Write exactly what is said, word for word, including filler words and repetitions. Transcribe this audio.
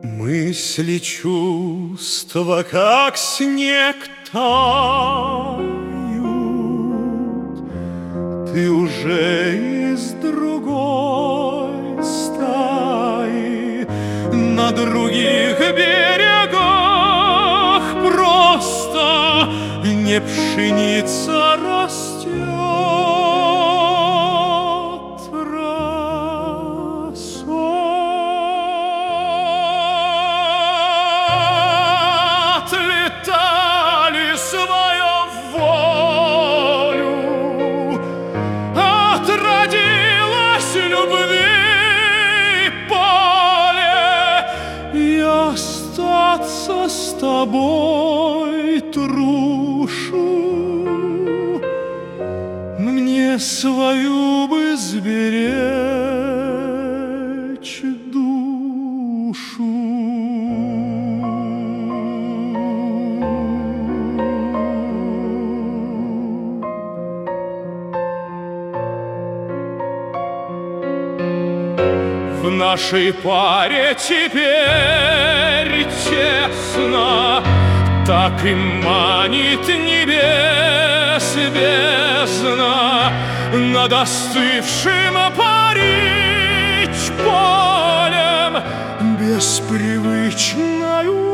Мысли, чувства, как снег, тают. Ты уже из другой стаи, на других берегах просто не пшеница растет. Отлетали свою волю, отродилась любви поле, и остаться с тобой трушу, мне свою бы сберечь душу. В нашей паре теперь тесно, так и манит небес бездна. Над остывшим парить полем беспривычною